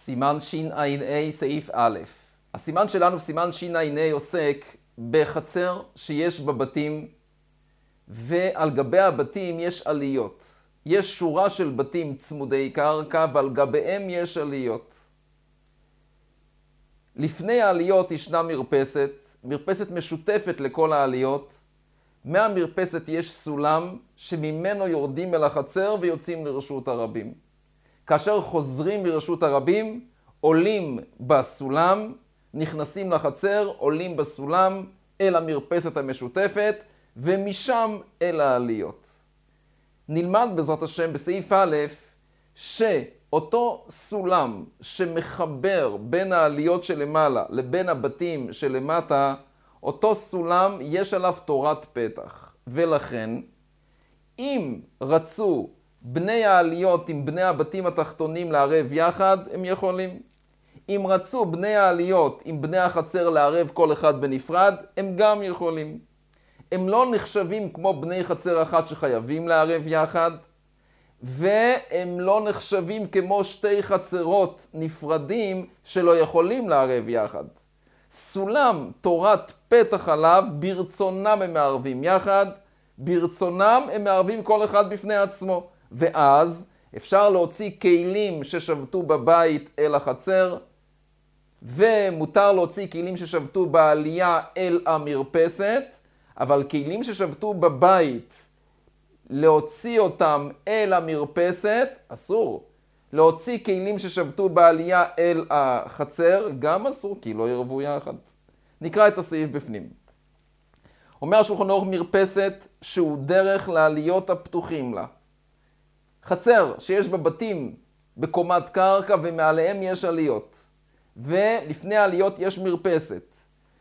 סימן שע"ה סעיף א'. הסימן שלנו, סימן שע"ה, עוסק בחצר שיש בבתים, ועל גבי הבתים יש עליות. יש שורה של בתים צמודי קרקע, ועל גביהם יש עליות. לפני העליות ישנה מרפסת, מרפסת משותפת לכל העליות. מהמרפסת יש סולם שממנו יורדים אל החצר ויוצאים לרשות הרבים. כאשר חוזרים מרשות הרבים, עולים בסולם, נכנסים לחצר, עולים בסולם אל המרפסת המשותפת, ומשם אל העליות. נלמד בעזרת השם בסעיף א' שאותו סולם שמחבר בין העליות שלמעלה לבין הבתים שלמטה, אותו סולם יש עליו תורת פתח. ולכן, אם רצו בני העליות עם בני הבתים התחתונים לערב יחד, הם יכולים. אם רצו בני העליות עם בני החצר לערב כל אחד בנפרד, הם גם יכולים. הם לא נחשבים כמו בני חצר אחת שחייבים לערב יחד, והם לא נחשבים כמו שתי חצרות נפרדים שלא יכולים לערב יחד. סולם תורת פתח עליו, ברצונם הם מערבים יחד, ברצונם הם מערבים כל אחד בפני עצמו. ואז אפשר להוציא כלים ששבתו בבית אל החצר, ומותר להוציא כלים ששבתו בעלייה אל המרפסת, אבל כלים ששבתו בבית, להוציא אותם אל המרפסת, אסור. להוציא כלים ששבתו בעלייה אל החצר, גם אסור, כי לא ירבו יחד. נקרא את הסעיף בפנים. אומר השולחן ערוך, מרפסת שהוא דרך לעליות הפתוחים לה. חצר שיש בה בתים בקומת קרקע ומעליהם יש עליות. ולפני העליות יש מרפסת.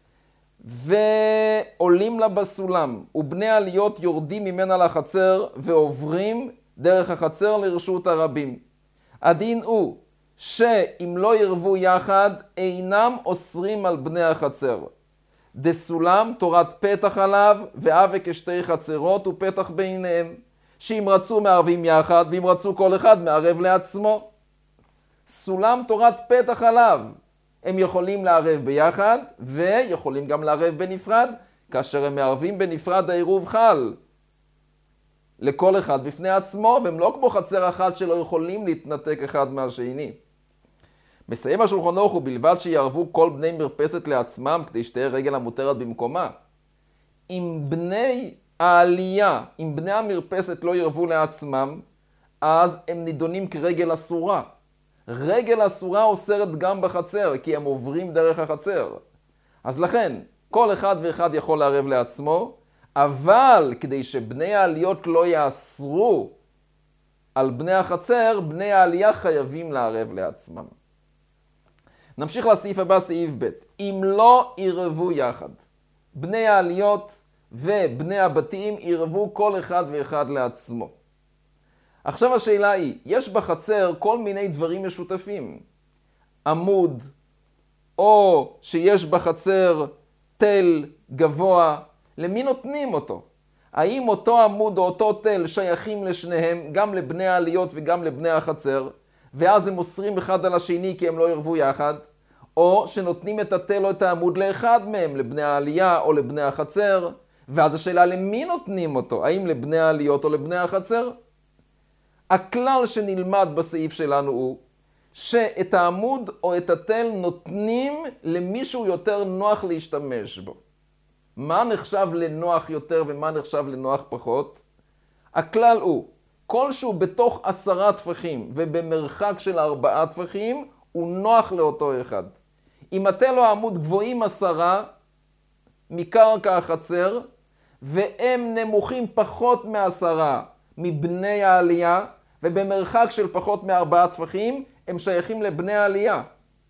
ועולים לה בסולם, ובני העליות יורדים ממנה לחצר ועוברים דרך החצר לרשות הרבים. הדין הוא שאם לא ירבו יחד, אינם אוסרים על בני החצר. דסולם תורת פתח עליו, ואבק כשתי חצרות ופתח ביניהם. שאם רצו מערבים יחד, ואם רצו כל אחד מערב לעצמו. סולם תורת פתח עליו. הם יכולים לערב ביחד, ויכולים גם לערב בנפרד. כאשר הם מערבים בנפרד, העירוב חל לכל אחד בפני עצמו, והם לא כמו חצר אחת שלא יכולים להתנתק אחד מהשני. מסיים השולחן ערוך, ובלבד שיערבו כל בני מרפסת לעצמם, כדי שתהיה רגל המותרת במקומה. אם בני העלייה, אם בני המרפסת לא יערבו לעצמם, אז הם נידונים כרגל אסורה. רגל אסורה אוסרת גם בחצר, כי הם עוברים דרך החצר. אז לכן, כל אחד ואחד יכול לערב לעצמו, אבל כדי שבני העליות לא יאסרו על בני החצר, בני העלייה חייבים לערב לעצמם. נמשיך לסעיף הבא, סעיף ב'. אם לא ירבו יחד, בני העליות ובני הבתים ירבו כל אחד ואחד לעצמו. עכשיו השאלה היא, יש בחצר כל מיני דברים משותפים. עמוד, או שיש בחצר תל גבוה, למי נותנים אותו? האם אותו עמוד או אותו תל שייכים לשניהם, גם לבני העליות וגם לבני החצר, ואז הם אוסרים אחד על השני כי הם לא ירבו יחד? או שנותנים את התל או את העמוד לאחד מהם, לבני העלייה או לבני החצר, ואז השאלה למי נותנים אותו? האם לבני העליות או לבני החצר? הכלל שנלמד בסעיף שלנו הוא שאת העמוד או את התל נותנים למישהו יותר נוח להשתמש בו. מה נחשב לנוח יותר ומה נחשב לנוח פחות? הכלל הוא, כלשהו בתוך 10 טפחים ובמרחק של 4 טפחים, הוא נוח לאותו אחד. אם התל או העמוד גבוהים 10 מקרקע החצר, והם נמוכים פחות מ10 מבני העלייה, ובמרחק של פחות מ4 טפחים, הם שייכים לבני העלייה.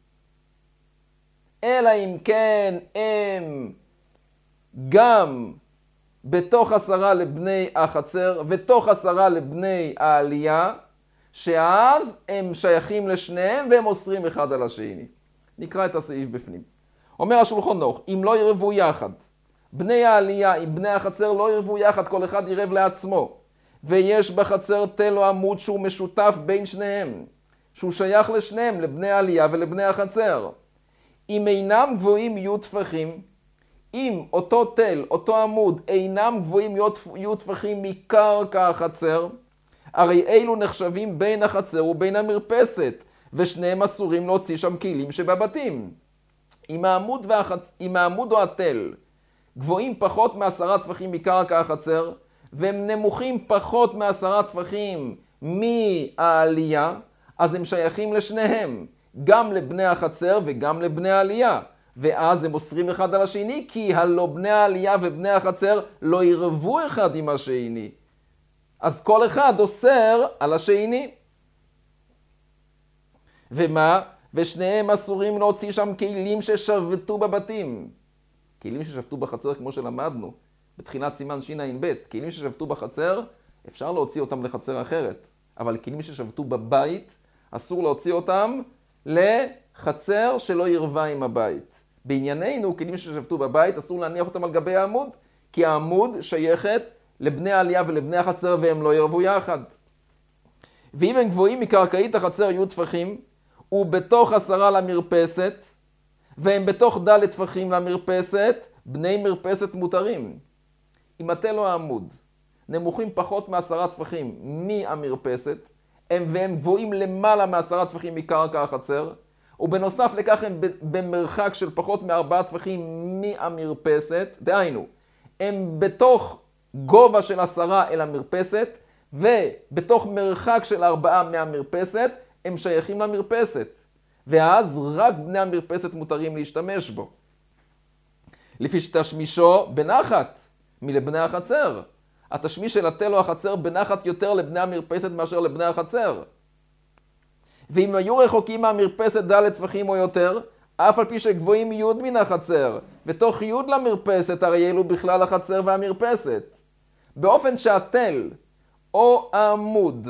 אלא אם כן הם גם בתוך 10 לבני החצר, ותוך 10 לבני העלייה, שאז הם שייכים לשניהם והם אוסרים אחד על השני. נקרא את הסעיף בפנים. אומר השולחן ערוך, אם לא ירבו יחד, בני העלייה עם בני החצר לא ירבו יחד, כל אחד ירב לעצמו. ויש בחצר תל או עמוד שהוא משותף בין שניהם. שהוא שייך לשניהם, לבני העלייה ולבני החצר. אם אינם גבוהים יהיו טפחים, אם אותו תל, אותו עמוד, אינם גבוהים יהיו טפחים מקרקע החצר, הרי אלו נחשבים בין החצר ובין המרפסת, ושניהם אסורים להוציא שם כלים שבבתים. אם העמוד או התל גבוהים פחות מ10 טפחים מקרקע החצר, והם נמוכים פחות מ10 טפחים מהעלייה, אז הם שייכים לשניהם, גם לבני החצר וגם לבני העלייה. ואז הם אוסרים אחד על השני, כי הלא בני העלייה ובני החצר לא ירבו אחד עם השני. אז כל אחד אוסר על השני. ומה? ושניהם אסורים להוציא שם כלים ששבתו בבתים. כלים ששבתו בחצר כמו שלמדנו, בתחילת סימן ש"ב. כלים ששבתו בחצר, אפשר להוציא אותם לחצר אחרת. אבל כלים ששבתו בבית, אסור להוציא אותם לחצר שלא ירבה עם הבית. בענייננו, כלים ששבתו בבית, אסור להניח אותם על גבי העמוד, כי העמוד שייכת לבני העלייה ולבני החצר והם לא ירבו יחד. ואם הם גבוהים מקרקעית החצר יהיו טפחים, ובתוך 10 למרפסת, והם בתוך ד' טפחים למרפסת, בני מרפסת מותרים. אם התל או העמוד נמוכים פחות מ10 טפחים מהמרפסת, והם גבוהים למעלה מ10 טפחים מקרקע החצר, ובנוסף לכך הם במרחק של פחות מ4 טפחים מהמרפסת, דהיינו, הם בתוך גובה של 10 אל המרפסת, ובתוך מרחק של 4 מהמרפסת, הם שייכים למרפסת. ואז רק בני המרפסת מותרים להשתמש בו. לפי שתשמישו בנחת מלבני החצר. התשמיש של התל או החצר בנחת יותר לבני המרפסת מאשר לבני החצר. ואם היו רחוקים מהמרפסת ד' טפחים או יותר, אף על פי שגבוהים י' מן החצר, ותוך י' למרפסת הרי אלו בכלל החצר והמרפסת. באופן שהתל או העמוד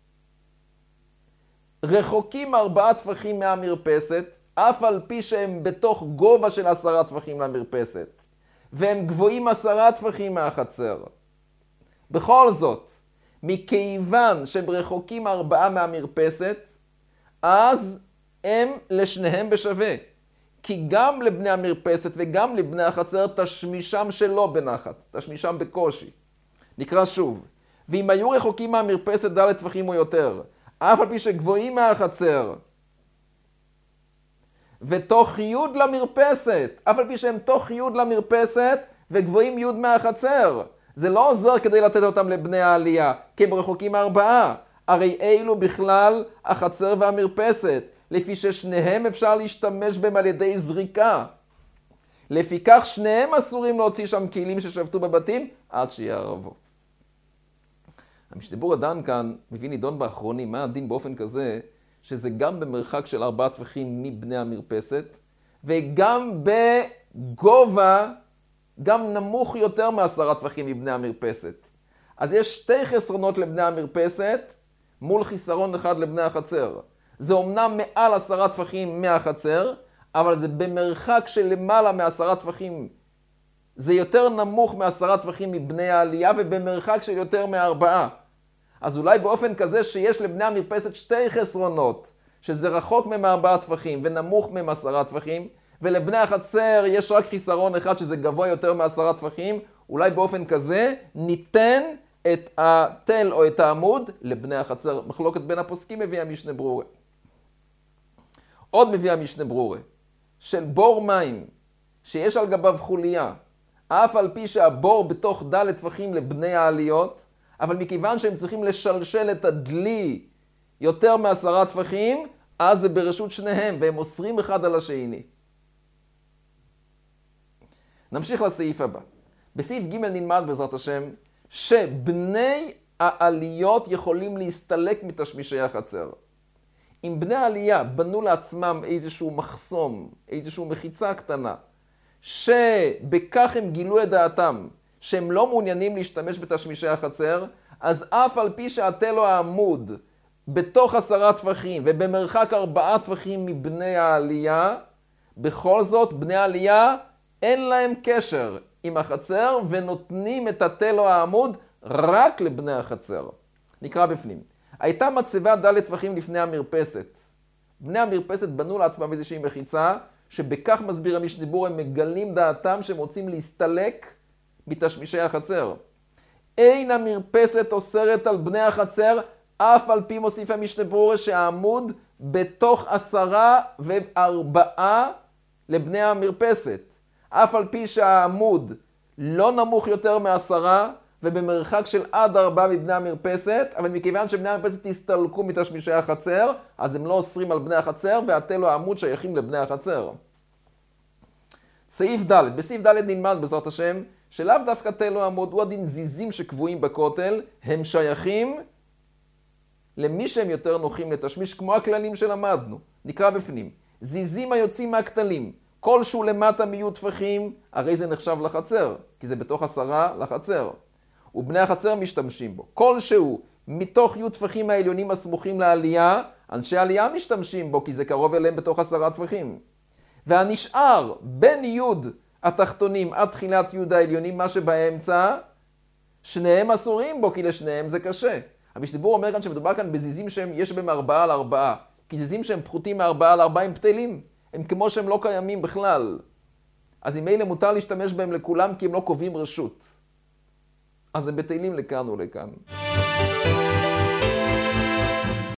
רחוקים 4 טפחים מהמרפסת, אף על פי שהם בתוך גובה של 10 טפחים למרפסת, והם גבוהים 10 טפחים מהחצר. בכל זאת, מכיוון שהם רחוקים 4 מהמרפסת, אז הם לשניהם בשווה. כי גם לבני המרפסת וגם לבני החצר תשמישם שלא בנחת, תשמישם בקושי. נקרא שוב. ואם היו רחוקים מהמרפסת ד' טפחים או יותר, אף על פי שגבוהים מהחצר, ותוך י' למרפסת, אף על פי שהם תוך י' למרפסת וגבוהים י' מהחצר, זה לא עוזר כדי לתת אותם לבני העלייה, כי הם רחוקים 4. הרי אלו בכלל החצר והמרפסת, לפי ששניהם אפשר להשתמש בהם על ידי זריקה. לפיכך שניהם אסורים להוציא שם כלים ששבתו בבתים עד שיערבו. המשנה ברורה דן כאן מביא נידון באחרונים, מה הדין באופן כזה, שזה גם במרחק של 4 טפחים מבני המרפסת, וגם בגובה, גם נמוך יותר מ10 טפחים מבני המרפסת. אז יש 2 חסרונות לבני המרפסת, מול חיסרון אחד לבני החצר. זה אומנם מעל 10 טפחים מהחצר, אבל זה במרחק של למעלה מ10 טפחים. זה יותר נמוך מ10 טפחים מבני העלייה, ובמרחק של יותר מ4. אז אולי באופן כזה שיש לבני המרפסת 2 חסרונות, שזה רחוק מהם 4 טפחים ונמוך מהם 10 טפחים, ולבני החצר יש רק חיסרון אחד שזה גבוה יותר מ10 טפחים, אולי באופן כזה ניתן את התל או את העמוד לבני החצר. מחלוקת בין הפוסקים מביא המשנה ברורה. עוד מביא המשנה ברורה, של בור מים שיש על גביו חוליה, אף על פי שהבור בתוך ד' טפחים לבני העליות, אבל מכיוון שהם צריכים לשלשל את הדלי יותר מ10 טפחים, אז זה ברשות שניהם, והם אוסרים אחד על השני. נמשיך לסעיף הבא. בסעיף ג' נלמד בעזרת השם, שבני העליות יכולים להסתלק מתשמישי החצר. אם בני העלייה בנו לעצמם איזשהו מחסום, איזשהו מחיצה קטנה, שבכך הם גילו את דעתם, שהם לא מעוניינים להשתמש בתשמישי החצר, אז אף על פי שהתל או העמוד בתוך 10 טפחים ובמרחק 4 טפחים מבני העלייה, בכל זאת בני העלייה אין להם קשר עם החצר ונותנים את התל או העמוד רק לבני החצר. נקרא בפנים. הייתה מצבה ד' טפחים לפני המרפסת, בני המרפסת בנו לעצמם איזושהי מחיצה, שבכך מסביר המשנה ברורה, הם מגלים דעתם שהם רוצים להסתלק מתשמישי החצר. אין המרפסת אוסרת על בני החצר, אף על פי מוסיף המשנה ברורה שהעמוד בתוך 10 ו4 לבני המרפסת. אף על פי שהעמוד לא נמוך יותר מ10 ובמרחק של עד 4 מבני המרפסת, אבל מכיוון שבני המרפסת הסתלקו מתשמישי החצר, אז הם לא אוסרים על בני החצר, והתל או העמוד שייכים לבני החצר. סעיף ד'. בסעיף ד' נלמד בעזרת השם, שלאו דווקא תל או עמוד הוא הדין זיזים שקבועים בכותל, הם שייכים למי שהם יותר נוחים לתשמיש, כמו הכללים שלמדנו. נקרא בפנים. זיזים היוצאים מהכתלים, כלשהו למטה מיהיו טפחים, הרי זה נחשב לחצר, כי זה בתוך 10 לחצר. ובני החצר משתמשים בו. כלשהו מתוך יהיו טפחים העליונים הסמוכים לעלייה, אנשי העלייה משתמשים בו, כי זה קרוב אליהם בתוך 10 טפחים. והנשאר בין יוד התחתונים עד תחילת יוד העליונים, מה שבאמצע, שניהם אסורים בו, כי לשניהם זה קשה. המשנה ברורה אומר כאן שמדובר כאן בזיזים שיש בהם 4 על 4, כי זיזים שהם פחותים מ4 על 4 הם פתלים, הם כמו שהם לא קיימים בכלל. אז אם אלה מותר להשתמש בהם לכולם, כי הם לא קובעים רשות. אז הם בטלים לכאן ולכאן.